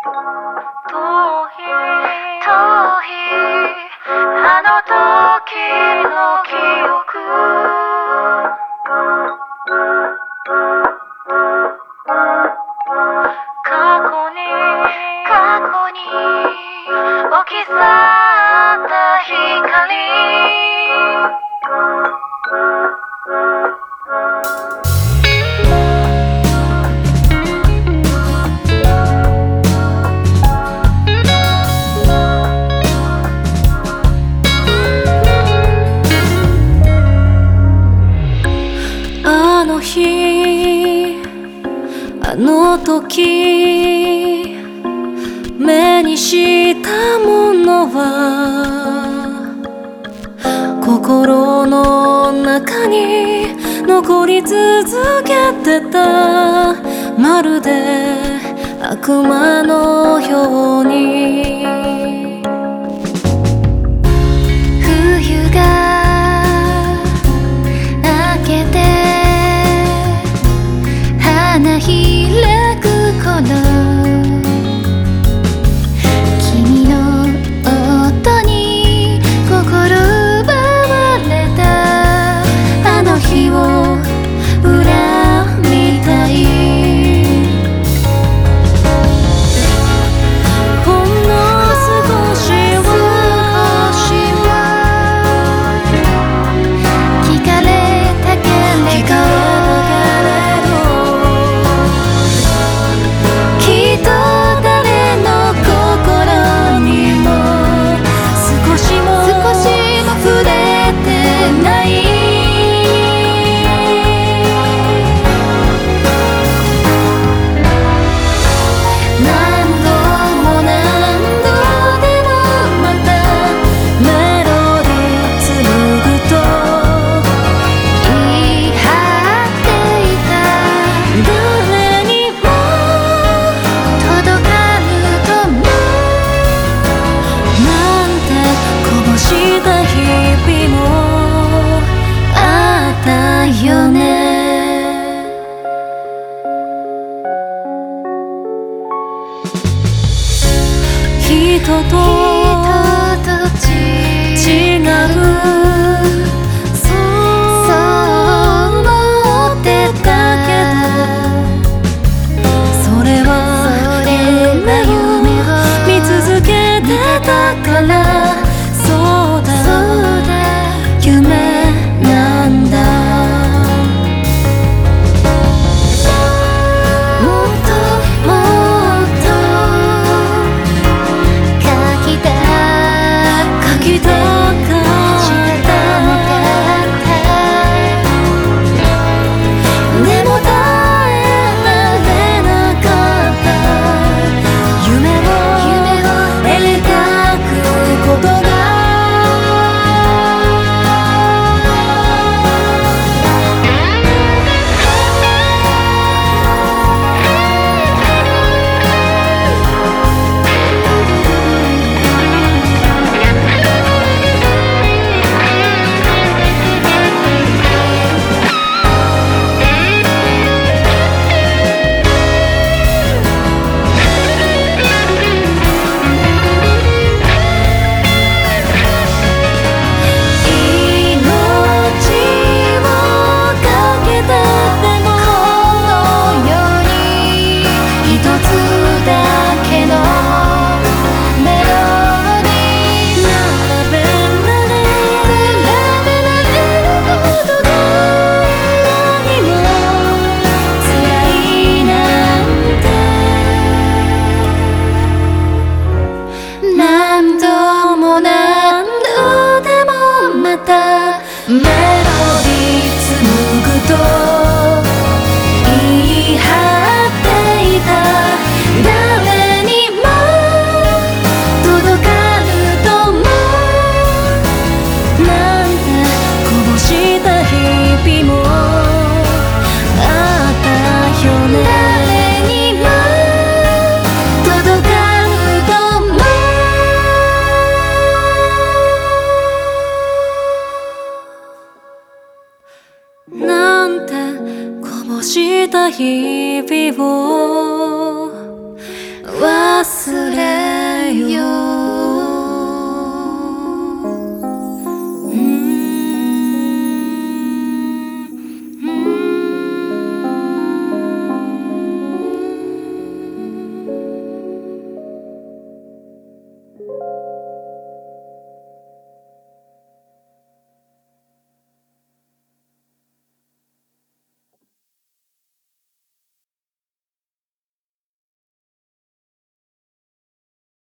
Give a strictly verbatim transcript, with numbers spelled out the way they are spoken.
遠いあの時の記憶、過去に過去に置き去った光、あの日あの時目にしたものは心の中に残り続けてた、まるで悪魔のように。冬が明けて花開く頃、君の音に心奪われた、あの日を恨みたい。ほんの少しは聞かれたけれど、きっと誰の心にも少しも少しも触れてない。何度も何度でもまたメロディー紡ぐと言い張っていた、誰にも届かぬともなんてこぼした日々もあったよね。人と違うそう思ってたけど、それは夢を見続けてたから、そうだ夢なんだ。もっともっと書きた書きたかったでも耐えられなかった、夢を描くことが。何度も何度でもまたメロディー紡ぐと言い張っていた、誰にも届かぬともなんてこぼした日々もあったよね。誰にも届かぬともなんてこぼした日々を忘忘れ